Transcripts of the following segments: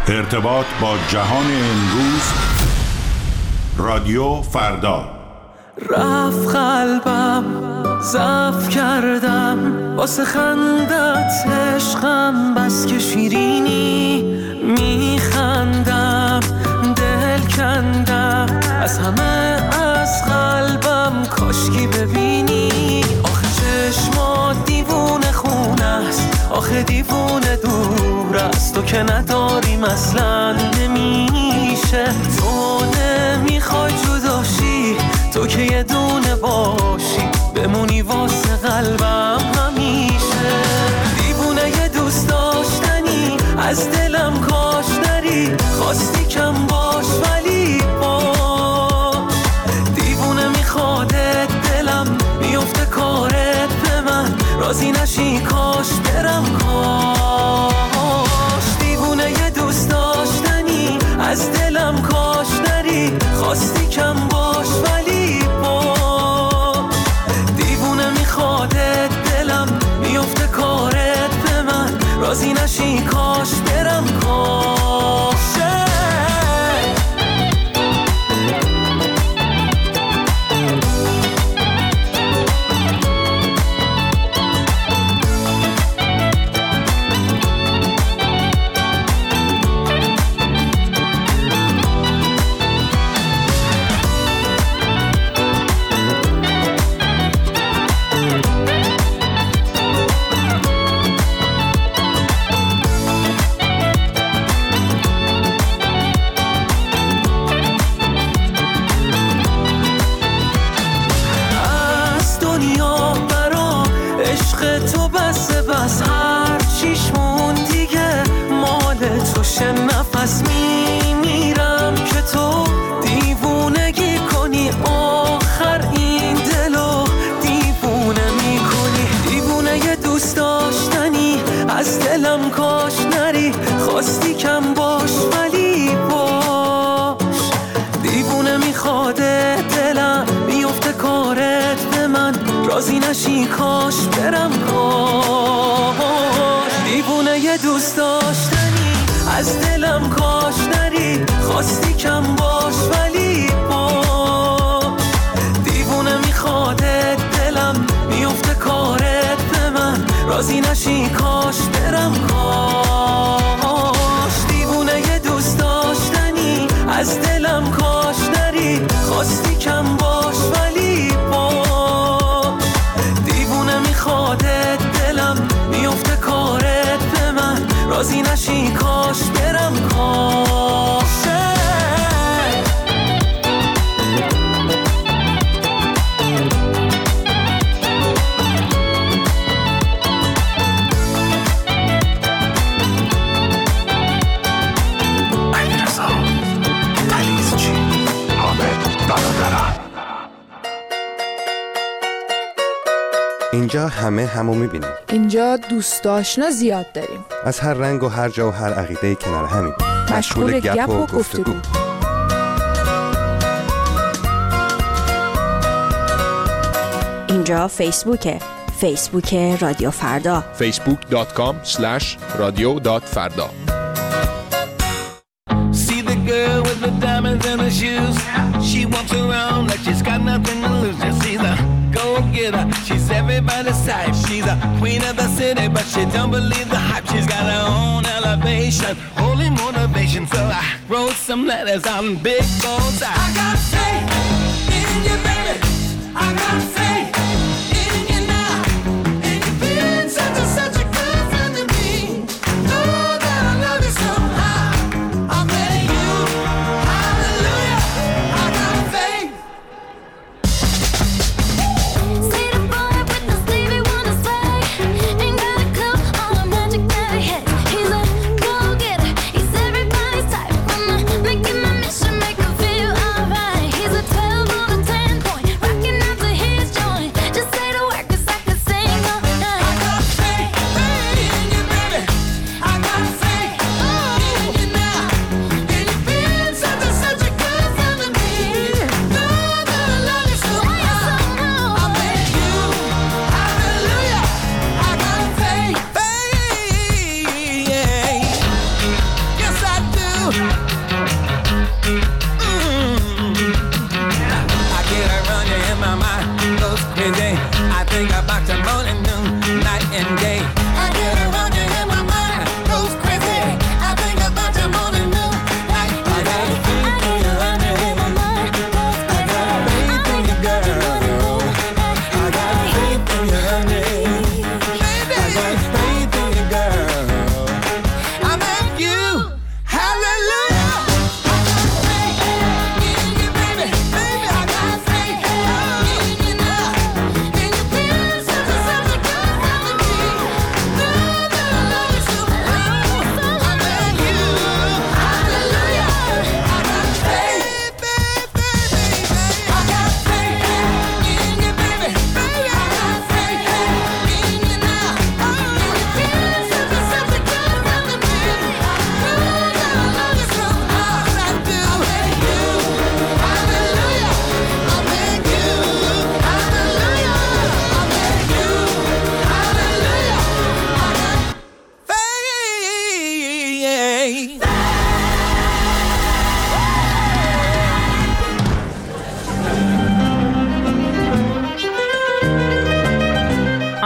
ارتباط با جهان امروز. رادیو فردا. رفت قلبم ضعف کردم واسه خندت عشقم، بس که شیرینی میخندم، دل کندم از همه از قلبم، کاشکی ببینی آخه چشمات دیوونه خونه است، آخه دیوونه دور است، تو که نداریم اصلا نمیشه، تو نمیخوای جداشی، تو که یه دونه باشی بمونی واسه قلبم همیشه، دیوونه یه دوست داشتنی از دلم کاش نری، خواستی کم باش ولی باش، دیوونه میخوادت دلم میفته کارت به من، راضی نشی کاش برم کاش، دیوونه یه دوست داشتنی از دلم کاش نری، خواستی کم باش ولی باش، دیوونه میخوادت دلم میفته کارت به من، راضی نشی کاش برم کاش. نفس میمیرم که تو دیوونگی کنی، آخر این دلو دیوونه میکنی، دیوونه یه دوست داشتنی از دلم کاش نری، خواستی کم باش ولی باش، دیوونه میخواده دلم میفته کارت به من، راضی نشی کاش برم کاش، دیوونه یه دوست داشتنی از دلم کاش نری، خواستی کم باش ولی باش، دیوونه میخوادت دلم میفته کارت به من، راضی نشی کاش برم کاش، دیوونه یه دوست داشتنی از دلم کاش نری، خواستی کم باش ولی باش، دیوونه میخوادت دلم میفته کارت به من، راضی نشی کاش برم کاش. اینجا همه همو میبینیم. اینجا دوست آشنا زیاد داریم. از هر رنگ و هر جا و هر عقیده کنار همین. مشغول گپ و گفتگو. اینجا فیسبوکه. فیسبوک رادیو فردا. facebook.com/radio.farda. See the girl with the diamonds in her shoes. She walks around like she's got nothing to lose. Just see the go-getter. She's everybody's type. She's a queen of the city, but she don't believe the hype. She's got her own elevation, holy motivation. So I wrote some letters on big goals. I got faith in you, baby. I got faith in you now. And you've been such a good friend to me. Know that I love you somehow. I'm letting you. Hallelujah. I got faith. Make him feel alright. He's a 12 on a 10 point, rocking out to his joint.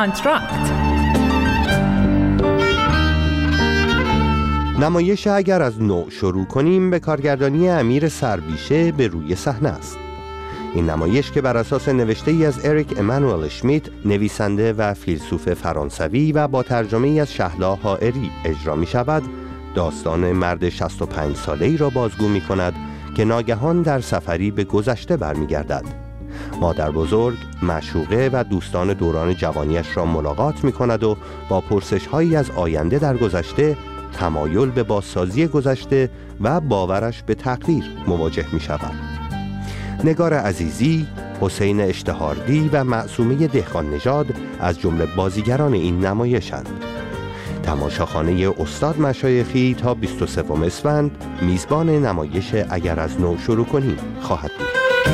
آنتراکت. نمایش اگر از نو شروع کنیم به کارگردانی امیر سربیشه به روی صحنه است. این نمایش که بر اساس نوشته‌ای از اریک امانوئل اشمیت، نویسنده و فیلسوف فرانسوی و با ترجمه‌ای از شهلا حائری اجرا می شود، داستان مرد 65 ساله‌ای را بازگو می کند که ناگهان در سفری به گذشته برمیگردد. مادر بزرگ، معشوقه و دوستان دوران جوانیش را ملاقات می کند و با پرسش‌هایی از آینده در گذشته، تمایل به بازسازی گذشته و باورش به تقدیر مواجه می شود. نگار عزیزی، حسین اشتهاردی و معصومه دهقان نژاد از جمله بازیگران این نمایشند. تماشاخانه استاد مشایخی تا 23 اسفند میزبان نمایش اگر از نو شروع کنیم خواهد بود.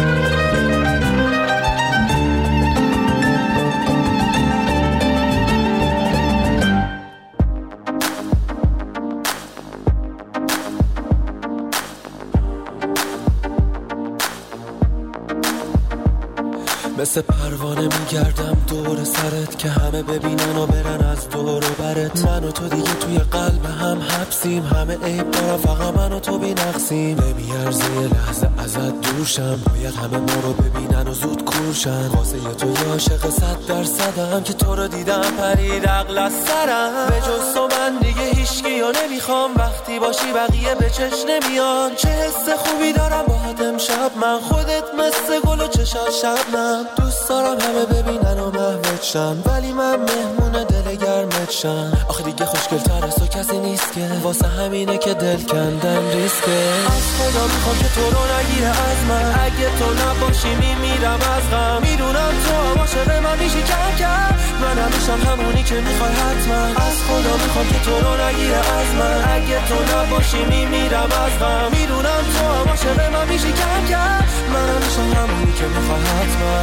مثل پروانه میگردم دور سرت که همه ببینن و برن از دور و برت. من و تو دیگه توی قلب هم حبسیم، همه عیب دارم فقط من و تو بی نقصیم. نمیارزه یه لحظه ازت دورشم، باید همه ما رو ببینن و زود کورشن. واسه تو یه عاشق 100%م که تو رو دیدم پرید عقل از سرم. به جز تو من دیگه هیچکی رو نمیخوام، وقتی باشی بقیه به چش نمیان. چه حس خوبی دارم باهات امشب من، خودت مثل گل و چشات شبنم. دوست دارم همه ببینن و محوت شن، ولی من مهمون دل گرمت شن. آخه دیگه خوشگل‌تر از تو کسی نیست که، واسه همینه که دل کندن ریسکه. از خدا میخوام که تو رو نگیره از من، اگه تو نباشی میمیرم از غم. میدونم تو هم عاشق من میشی کم کم، منم میشم همونی که میخوای حتما. از خدا میخوام که تو رو نگیره از من، اگه تو نباشی میمیرم از غم. میدونم تو هم عاشق من میشی کم کم، منم میشم همونی که میخوای حتما.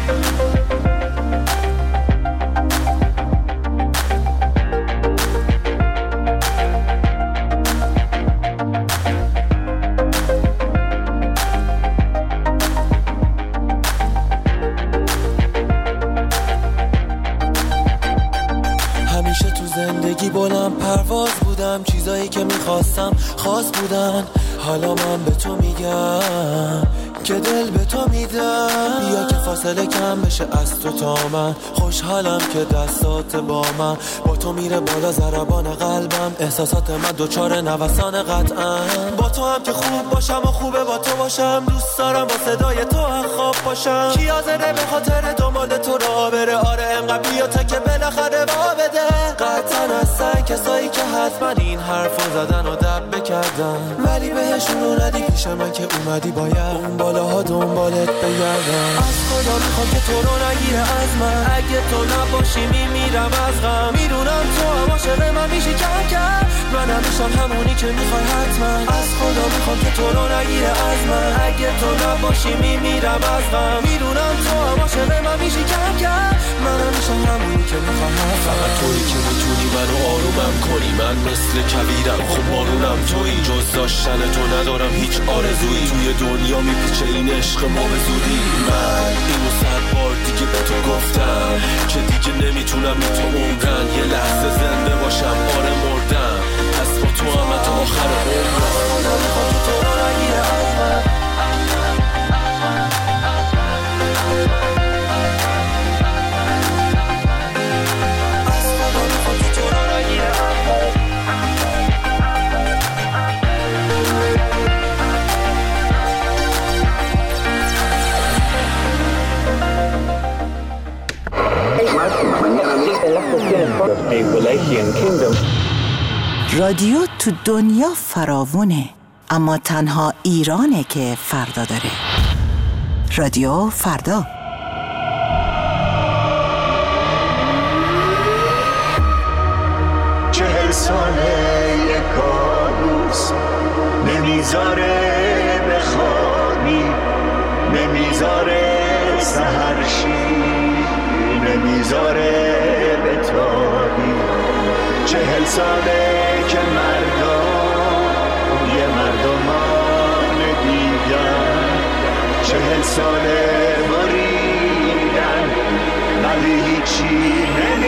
همیشه تو زندگی بلند پرواز بودم، چیزایی که میخواستم خاص بودن. حالا من به تو میگم که دل به تو میدم، بیا که فاصله کم بشه از تو تا من. خوشحالم که دستات با من، با تو میره بالا ضربان قلبم. احساسات من دوچار نوسان قطعا، با تو هم که خوب باشم و خوبه با تو باشم. دوست دارم با صدای تو هم خواب باشم. کی حاضره به خاطر دنبال تو را بره؟ آره انقدر بیا تا که بالاخره وا بده. قطعا هستن کسایی که حتما این حرفا زدن و دب بکردن، ولی بهشون رو ندی پیش من که اومدی باید اون بالاها دنبالت بگردم. از خدا میخوام که تو رو نگیره از من، اگه تو نباشی میمیرم از غم. میدونم تو هم عاشق من میشی کم کم، منم میشم همونی که میخوای حتما. از خدا میخوام که تو رو نگیره از من، اگه تو نباشی میمیرم از غم. میدونم تو هم عاشق من میشی کم کم، منم میشم همونی که میخوای حتما. فقط تویی که میتونی منو آرومم کنی، من مثل کویرم خب بارونم تویی. جز داشتن تو ندارم هیچ آرزویی، توی دنیا میپیچه این عشق ما به زودی. من اینو 100 بار دیگه به تو گفتم که دیگه نمیتونم بی تو عمرن. یه لحظه زنده باشم آره مردم، پس با تو هم تا آخر عمرم. خدا میخوام که تو رو نگیره از من. از خدا میخوام که تو رو نگیره از من. رادیو تو دنیا فراوونه، اما تنها ایرانه که فردا داره. رادیو فردا. چهل ساله یک کابوس نمیذاره بخوابی، نمیذاره سحرشی، نمیذاره بتابی. 40 ساله که یه مردمان دیگر 40 ساله بریدن ولی هیچی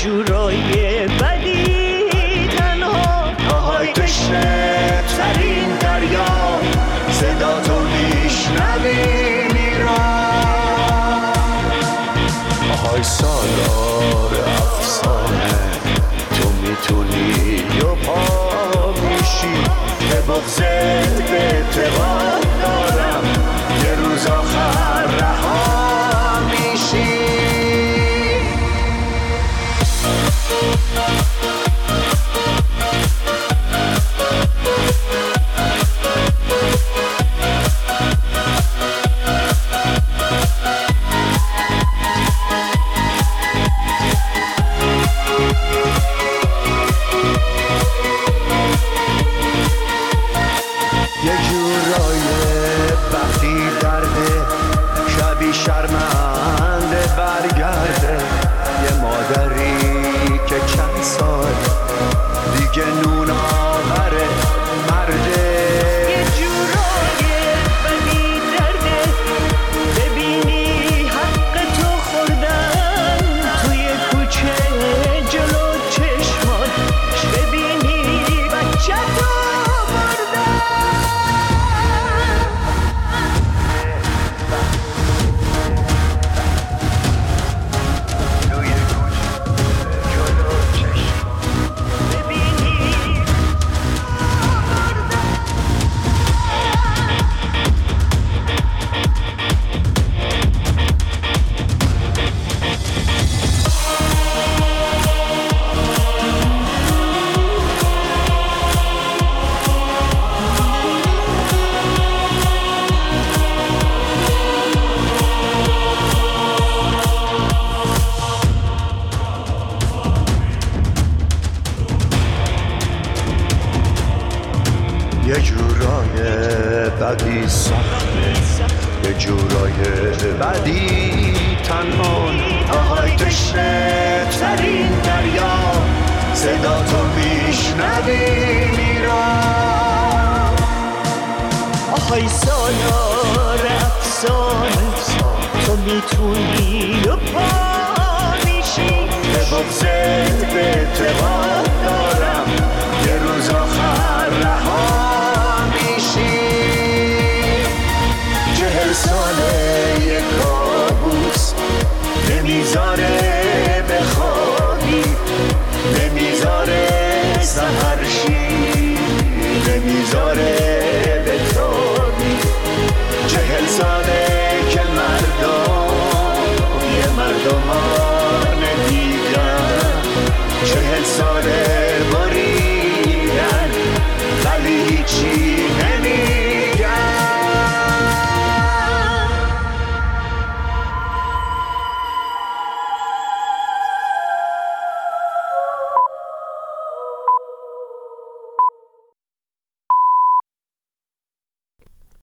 جورای بدی تنها آهای تشنه ترین دریا صدا تو میشنوی میران آهای سالار افسانه تو میتونی و پا میشی به بغضت به اعتقاد دارم یه روز آخر رها میشی شرمنده برگرده یه مادری که چند سال دیگه نون آوره مرده یه جورای بدی درده ببینی حق تو خوردن توی کوچه جلو چشمان ببینی بچه تو بردن یه جورای بدی سخته یه جورای بدی تنان آهای تشنه ترین دریا صدا تو میشنوی میران آهای سالار افسانه تو میتونی و پا میشی به بغضت به اعتقاد دارم یه روز آخر رها میشی 40 ساله یه کابوس نمیذاره